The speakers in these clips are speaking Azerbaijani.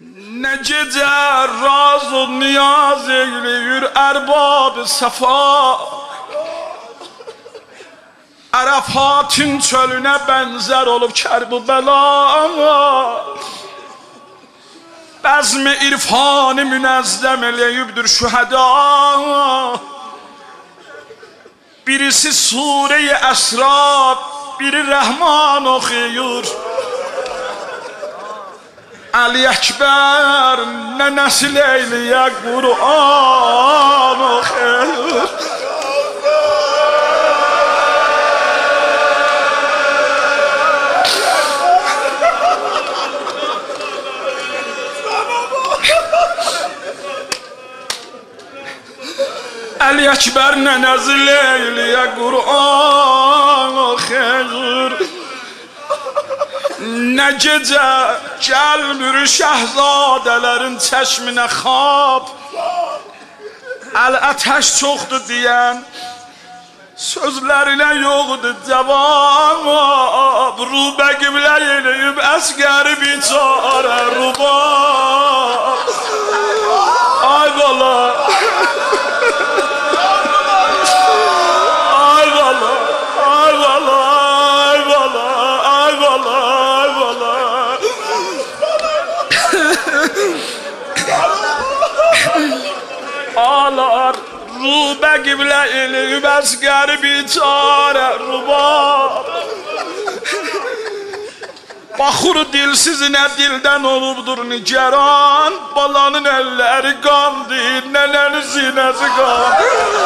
Ne gece raz o niyaz eyleyir erbab-ı safa. Arafatın çölüne benzer olup kerb-ı bela. Bezm-i irfan-ı münezzem eleyibdir şüheda. Birisi Sure-i Esra, biri Rahman okuyur. Ali Ekber nenesi Leyli'ye Kur'an okuyur. Ali Ekber nenesi Leyli'ye Kur'an okuyur. Ne gece gelmir şehzadelerin çeşmine xab. El-ateş çoktu diyen sözlerine yoktu cevap. Rube kible yeneyip esgeri biçare rubab. Ay bala. Ay bala. Ay bala. Ay bala. Ay bala. Ağlar Rube kible eleyip esgeri biçare rubab. Baxır dilsiz ne dilden olubdur nigeran. Balanın elleri qandı, nənənin sinəsi qan.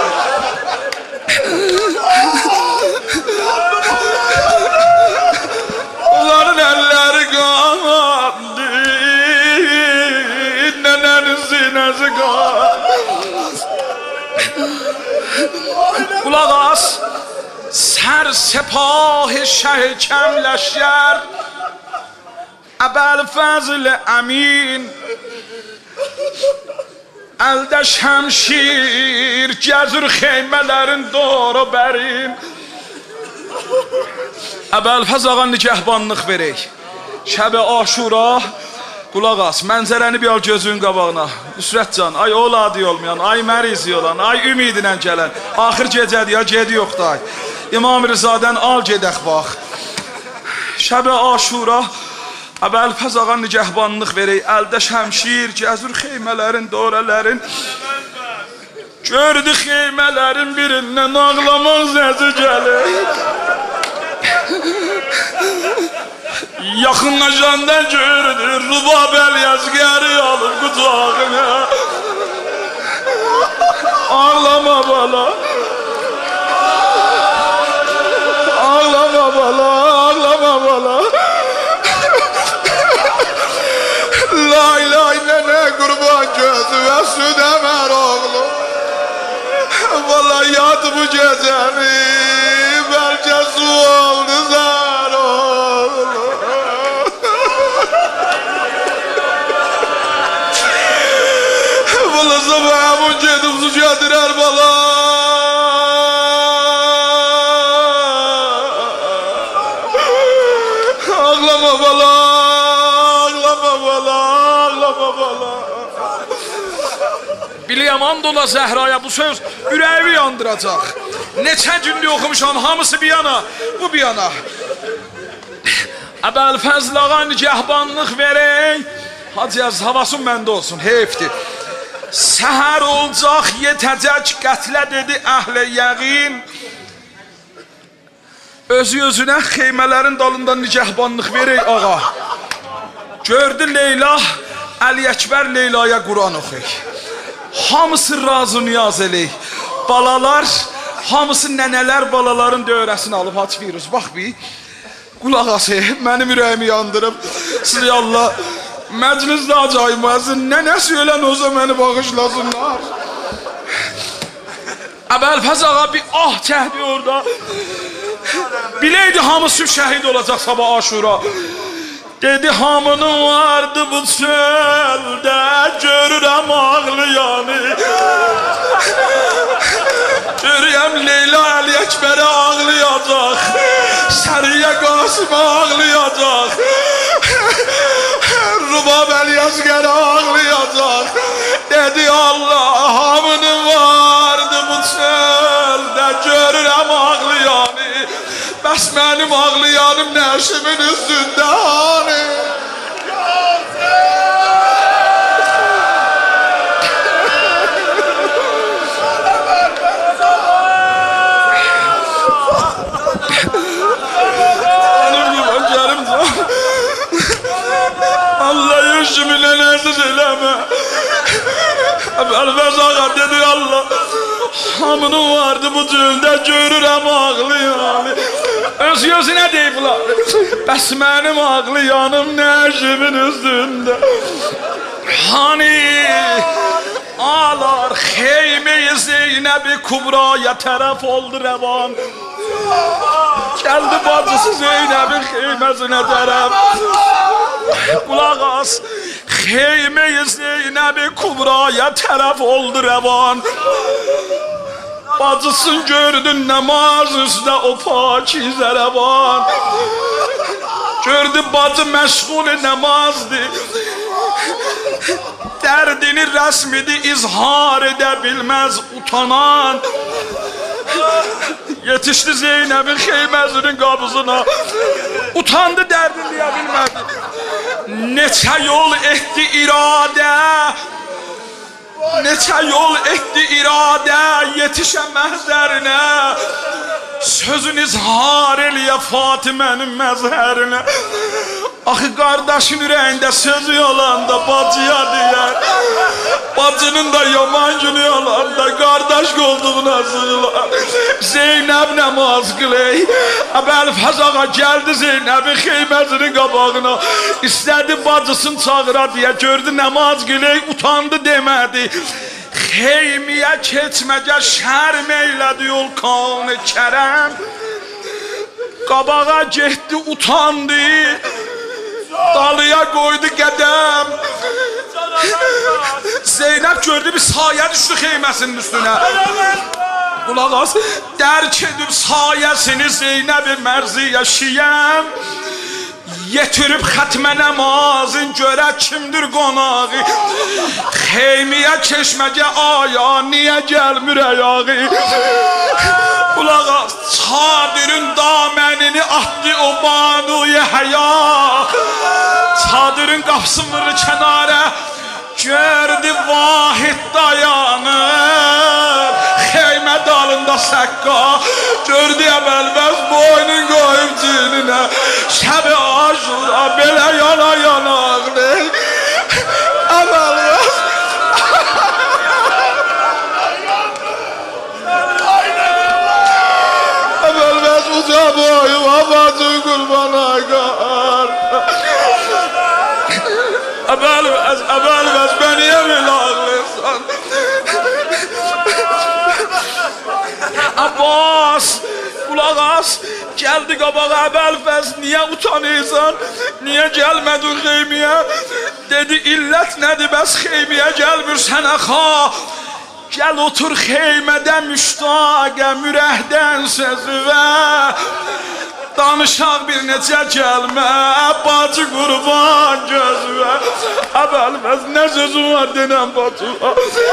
Onların elleri qandı, nənənin sinəsi qan. Kulaq as, sər sepah-ı şəhkəm ləşkər Əbəl-Fəzl Əmin əldə şəmşir gəzir xeymələrin doğru bərin. Əbəl-Fəzl ağa nikəhbanlıq verək. Şəb-i Aşura. Kulaq as, mənzərəni bir al gözün qabağına. Nüsrətcan, ay oladı olmayan, ay mərizi olan, ay ümidinə gələn. Axır gecədir ya, gedi yoxdur ay. İmam Rızadən al gedək bax. Şəb-i Aşura. Əbəl-Fəzl ağa nikəhbanlıq verək. Əldə şəmşir gəzir xeymələrin dorələrin. Gördü xeymələrin birindən ağlamaq səsi gəlir. Yaxınlaşanda gördü Rubab el-Yazgeri alır qucağına. Ağlama bala. Ağlama bala. Ağlama bala. Lay lay nene qurban gözü və süd əmər oğlu. Vallahi yadı bu gecəni bəlkə su oldu zər oğlu. Vallahi sabahımın gedib su gədirər bala. Ağlama bala. Biliyəm andola Zəhraya bu söz ürəyimi yandıracaq. Neçə gündür oxumuşam, hamısı bir yana, bu bir yana. Əbəl-Fəzl ağa nikəhbanlıq verək. Hacıyaz, havasın məndə olsun, heyfdir. Səhər olacaq, yetəcək qətlə dedi əhl-i yəqin. Özü-özünə xeymələrin dalından nikəhbanlıq verək ağa. Gördü Leyla, Ali Ekber Leyla'ya Kur'an oxuyur. Hamısı razı niyaz eləyik. Balalar, hamısı nənələr balaların dövrəsini alıb haç virus. Bax bir, qulaq ası, mənim ürəyimi yandırıb. Sizi Allah, məclisdə acaymasın, nənəsi ölən olsa məni bağışlasınlar. Əbəl-Fəzl ağa bir ah çəkdi orada. Biləydi hamısı şəhid olacaq sabah Aşura. Dedi hamının vardı bu çöldə, görürəm ağlayanı. Görürəm Leyla Ali Ekber'e ağlayacaq, Səriyə Qasım'a ağlayacaq, Rubab Ali Özgər ağlayacaq. Dedi Allah hamının vardı bu çöldə, görürəm ağlayanı. Bəs mənim ağlayanım nəşimin üstündə hani? Allah yüzümüne nəziz eləmə. Əlbəz ağa dedi Allah hamının vardı bu cüldə, görürəm ağlayanı. Öz gözünə deyiblər. Bəs mənim ağlayanım nəşimin üstündə hani? Alar Xeyme-i Zeynəb-i Kubraya tərəf oldu rəvan. Gəldi bacısı Zeynəbin xeyməsinə tərəf. Qulaq as, Xeyme-i Zeynəb-i Kubraya tərəf oldu rəvan. Bacısın gördü namaz üstə o pakizə rəvan. Gördü bacı məşğul namazdı. Dərdini rəsmidi izhar edə bilməz utanan. Yetişdi Zeynəbin xeyməsinin qabısına. Utandı, dərdini deyə bilmədi. Neçə yol etdi iradə, neçə yol etdi iradə, yetişə məhzərinə. Sözün izhar eləyə Fatimənin məzhərinə. Axı qardaşın ürəyində sözü olanda bacıya deyər. Bacının da yaman günü olanda qardaş qolduğuna sığılar. Zeynəb namaz qıley. Əbəlfəz ağa gəldi Zeynəbin xeyməsinin qabağına. İstədi bacısını çağıra deyə, gördü namaz qıley, utandı demədi. Xeymiyə keçməcə şərm eylədi yol Kan-ı Kərəm. Qabağa getdi, utandı. Dalıya qoydu qədəm. Zeynəb gördü bir sayə düşdü xeyməsinin üstünə. Qulaq as, dərk edib sayəsini Zeynəb-i Mərziyə şiyəm. Yetirib xətmə namazın görə kimdir qonağı. Xeymiyə keçməcə aya niyə gəlmir əyağı. Qulaq as, çadırın damənini atdı o banuya həya. Çadırın qapısını vurdu kənara, gördü vahid dayanır. Xeymə dalında səqqa, gördü əbəlbəz boynun qoyub cininə. Şəb-i Aşura belə yana yanaqlı. Əbəlbəz Əbəlbəz uca boyu babacın qurbana qar. Əbəlbəz, əbəlbəz bəni evil ağlırsan. Abbas, qulaq as, gəldi qabağa Əbəlfəz, niyə utanırsan, niyə gəlmədin xeymiyə? Dedi, illət nədir, bəs xeymiyə gəlmirsən əxa? Gəl otur xeymədə müştaqə, mürəhdən sözüvə. Danışaq bir necə gəlmə, bacı qurban gözüvə. Əbəlfəz, nə sözün var denəm bacıva?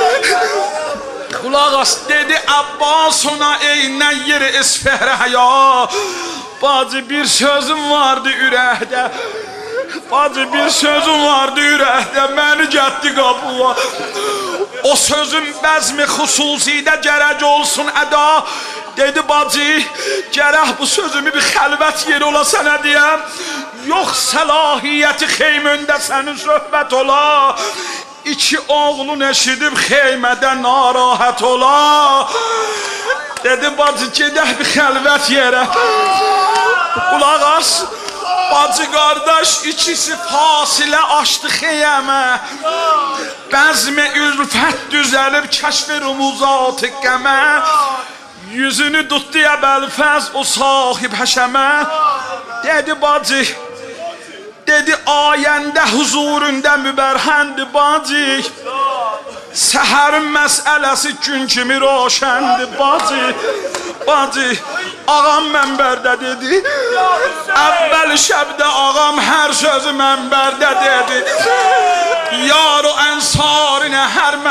Qulaq as, dedi Abbas ona eynən yeri isfəhrə həya. Bacı bir sözüm vardı ürəkdə, bacı bir sözüm vardı ürəkdə, məni gətdi qapıva. O sözün bəzmi xüsusidə gərək olsun əda. Dedi bacı, gərək bu sözümü bir xəlvət yeri ola sənə deyəm. Yox səlahiyyəti xeymündə sənin söhbət ola. İki oğlun eşidib xeymədə narahat ola. Dedi bacı, gedək bir xəlvət yerə. Qulaq as, bacı qardaş ikisi fasilə açdı xeyəmə. Bəzmi ülfət düzəlib kəşf-i rumuzat-ı qəmə. Yüzünü tutdu Əbəlfəz o sahib həşəmə. Dedi bacı, dedi ayəndə huzurunda mübərhəndi bacı. Səhərin məsələsi gün kimi roşəndi bacı. Bacı, ağam mənbərdə dedi. Əvvəl şəbdə ağam hər sözü mənbərdə dedi.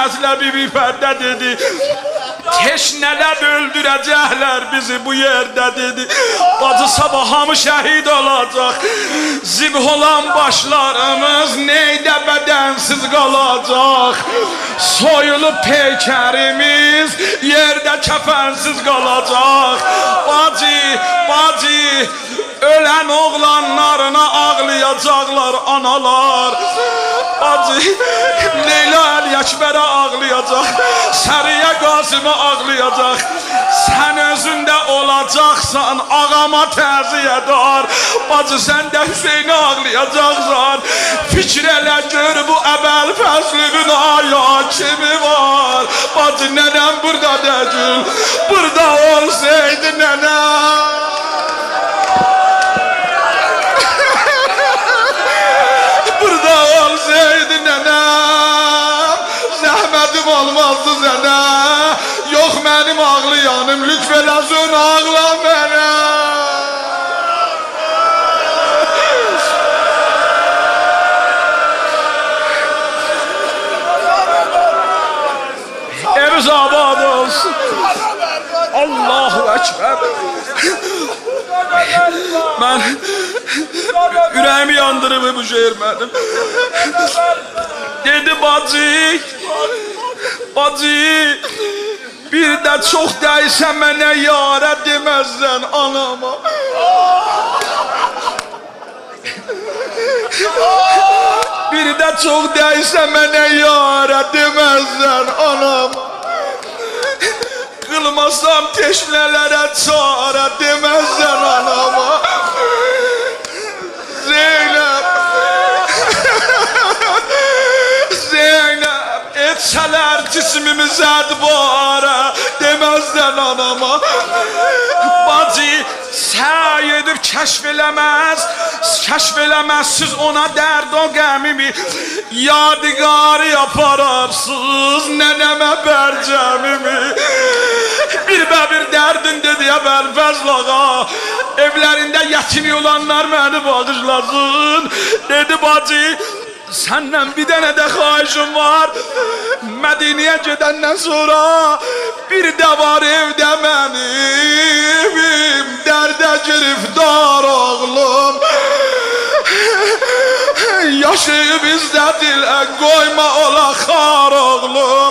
Demezler Bibi Fərdə dedi. Teşnələr öldürəcəklər bizi bu yerdə dedi. Bacı sabah hamı şəhid olacaq. Zibh olan başlarımız neydə bədənsiz qalacaq. Soyulub peykərimiz yerdə kəfənsiz qalacaq. Bacı, ölən oğlanlarına ağlayacaqlar analar. Bacı, Leyla Əliyəkbərə ağlayacaq. Səriyə Qasımə ağlayacaq. Sən özündə olacaqsan ağama təziyyədar. Bacı, sən də Hüseynə ağlayacaqsan. Fikr elə gör bu əbəl fəslübün aya kimi var. Bacı, nənəm burada dəcül. Burada olsaydı nənəm. Burada olsaydı nənəm, zəhmətim olmazdı sənə. Yox mənim ağlayanım, lütf eləsin ağla mənə. Evimiz abad olsun. Allahu Ekber. Ben ürəyimi yandırıb bu şehir mənim. Dedi bacı, bir də çox dəysən mənə yarə deməzsən anama. Bir də çox dəysən mənə yarə deməzsən anama. Qılmasam teşnələrə çarə deməzsən anama. Zeynep, etsələr cismimizə dvara deməzdən anama. Bacı, səy edib kəşf eləməzsiz ona dərd o qəmimi. Yadigarı yaparabsız nənəmə bərcəmimi. Bir dərdin dedi ya Bəlfəzl ağa. Evlərində yetimi olanlar məni bağışlasın. Dedi bacı, səndən bir dənə də xahişim var. Mədiniyə gedəndən sonra bir də var evdə mənim. Dərdə girifdar oğlum. Yaşayıb izlə dilə qoyma ola xar oğlum.